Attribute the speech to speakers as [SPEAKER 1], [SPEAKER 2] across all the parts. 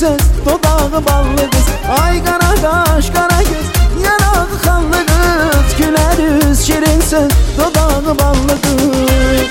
[SPEAKER 1] söz, dodağı ballı kız. Ay qara qaş, qara göz, yanağı xanlı kız. Gülər üz, şirin söz, dodağı ballı kız.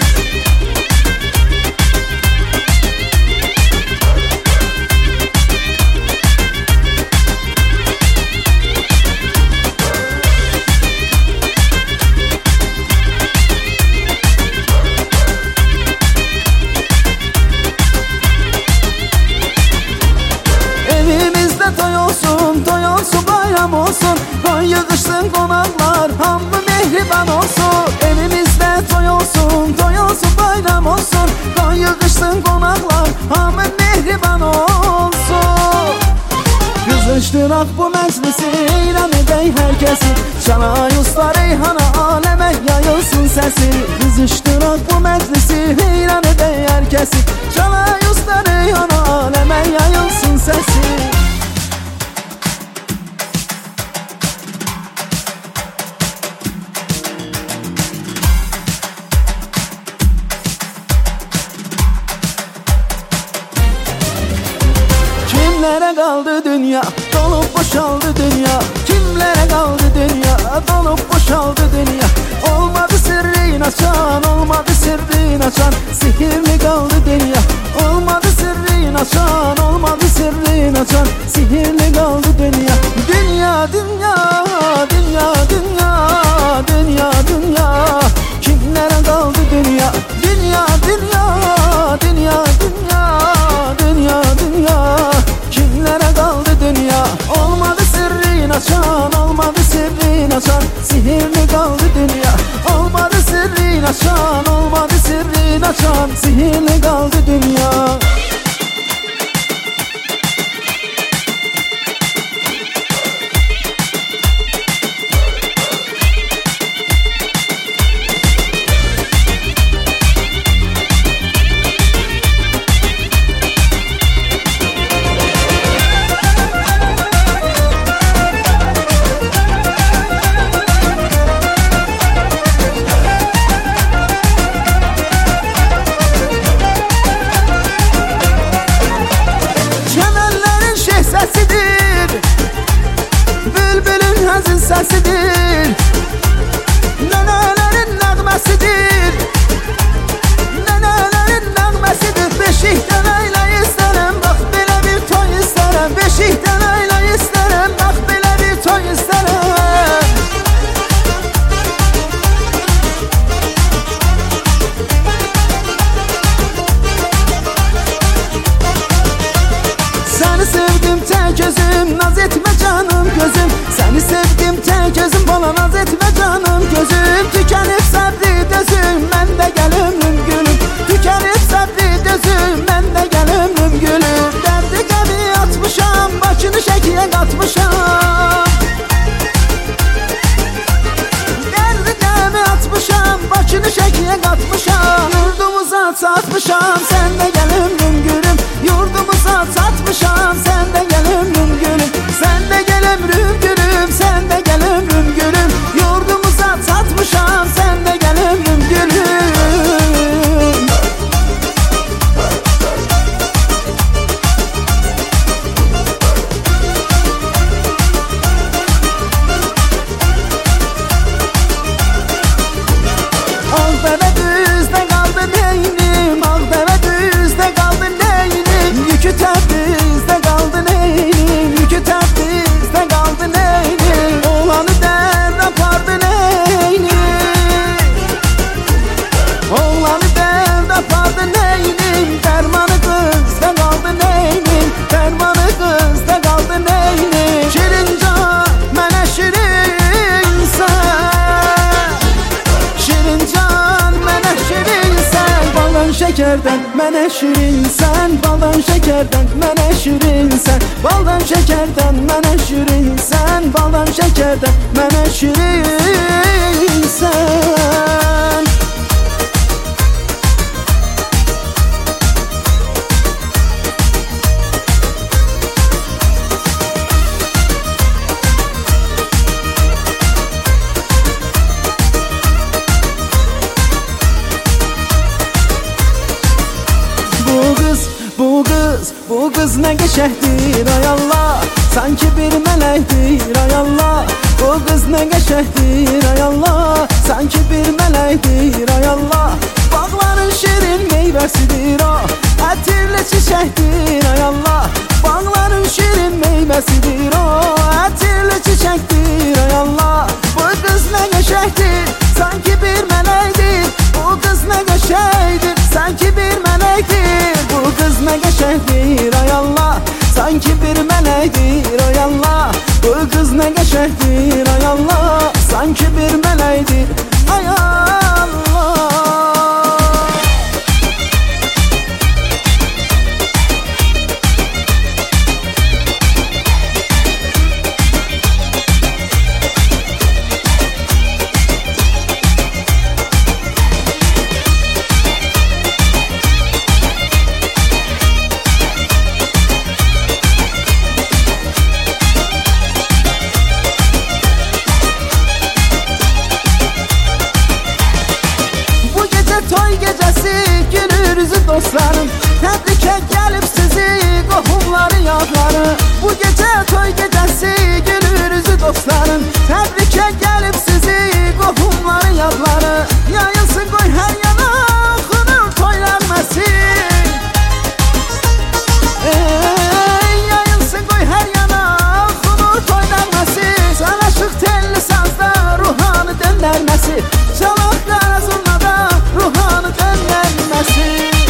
[SPEAKER 1] Toy olsun, bayram olsun, koy yığışsın konaklar, hamı mehriban olsun. Evimizde toy olsun, bayram olsun, koy yığışsın konaklar, hamı mehriban olsun. Kızıştıraq bu məclisi, eyləm edək hər kəsi, Çalay usta reyhana, aləmə yayılsın səsi. Kızıştıraq bu məclisi, eyləm edək hər kəsi, Çalay usta reyhana, aləmə yayılsın səsi. Kimlere kaldı dünya, dolup boşaldı dünya. Kimlere kaldı dünya, dolup boşaldı dünya. Olmadı sirrin açan, olmadı sirrin açan, sihirli kaldı dünya. Olmadı sirrin açan, olmadı sirrin açan, sihirli kaldı dünya. Dünya, dünya, dünya, dünya, dünya, dünya. Kimlere kaldı dünya, dünya, dünya, dünya, dünya, dünya, dünya. Kimlere kaldı dünya? Olmadı sirrin açan, olmadı sirrin açan, sihirli kaldı dünya. Olmadı sirrin açan, olmadı sirrin açan, sihirli kaldı dünya. Bülbülün hazin sesidir, nenelerin nəğməsidir, nenelerin nəğməsidir. Beşikdən əylə istərəm, bax belə bir toy istərəm. Beşikdən əylə istərəm, bax belə bir toy istərəm. Səni sevdim tək gözüm, naz etmə canım gözüm. Səni sevdim tək gözüm, bana naz etmə canım gözüm. Tükənib səbri dözüm, mən də gəl ömrüm gülüm. Tükənib səbri dözüm, mən də gəl ömrüm gülüm. Dərdi qəmi atmışam, başını şəkiyə qatmışam. Dərdi qəmi atmışam, başını şəkiyə qatmışam. Yurdumuza çatmışam, sən də gəl ömrüm gülüm. Yurdumuza çatmışam, sən də gəl ömrüm gülüm. Sən də gəl ömrüm gülüm, sən də gəl ömrüm gülüm. Yurdumuza çatmışam, sən də gəl ömrüm gülüm. Ağdərə düzdə qaldı neynim, Ağdərə düzdə qaldı neynim. Yükü Təbrizdə qaldı neynim, yükü Təbrizdə qaldı neynim. Oğlanı dərd apardı neynim, oğlanı dərd apardı neynim. Dərmanı qızda qaldı neynim, dərmanı qızda qaldı neynim. Şirincan mənə şirinsən, şirincan mənə şirinsən. Baldan şəkərdən mənə şirinsən, baldan şəkərdən mənə şirinsən. Baldan şəkərdən mənə şirinsən, baldan şəkərdən mənə şirinsən. Bu qız nə qəşəhdir ay Allah, sanki bir mələkdir ay Allah. Bu qız nə qəşəhdir ay Allah, sanki bir mələkdir ay Allah. Bağların şirin meyvəsidir o, ətirli çiçəkdir ay Allah. Bağların şirin meyvəsidir o, ətirli çiçəkdir ay Allah. Bu qız nə qəşəhdir, sanki bir mələkdir. Bu qız nə qəşəhdir, sanki bir mələkdir. Bu qız nə qəşəhdir ay Allah, sanki bir mələkdir ay Allah. Bu qız nə qəşəhdir ay Allah, sanki bir mələkdir ay Allah. Toy gecəsi gülür üzü dostlarım, təbrikə gəlib sizi qohumları yadları. Bu gecə toy gecəsi gülür üzü dostlarım, təbrikə gəlib sizi qohumları yadları. Yayılsın qoy hər yana xunur toylənməsin, yayılsın qoy hər yana xunur toylənməsin. Sanaşıq telli sazda ruhanı döndərməsi, çalaq qara zurnada ruhanı döndərməsi.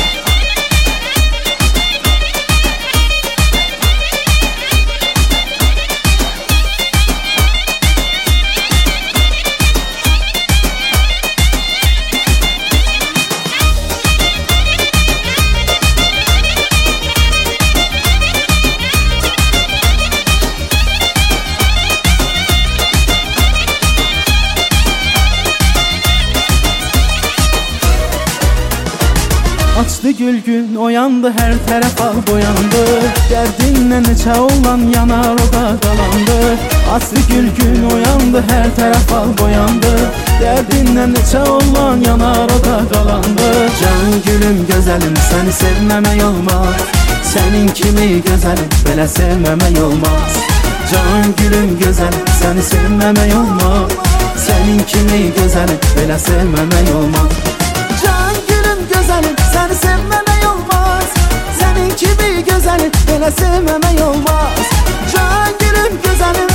[SPEAKER 1] Açdı gül gün oyandı, hər tərəf al boyandı. Dərdinlə neçə olan yanar o da qalandı. Açdı gül gün oyandı, hər tərəf al boyandı. Dərdinlə neçə olan yanar o da qalandı. Can gülüm gözəlim, səni sevməmək olmaz. Sənin kimi gözəlim, belə sevməmək olmaz. Can gülüm gözəlim, səni sevməmək olmaz. Sənin kimi gözəlim, belə sevməmək olmaz. Can gülüm gözəlim, səni sevməmək olmaz. Sənin kimi gözəlim, belə sevməmək olmaz. Can gülüm gözəlim,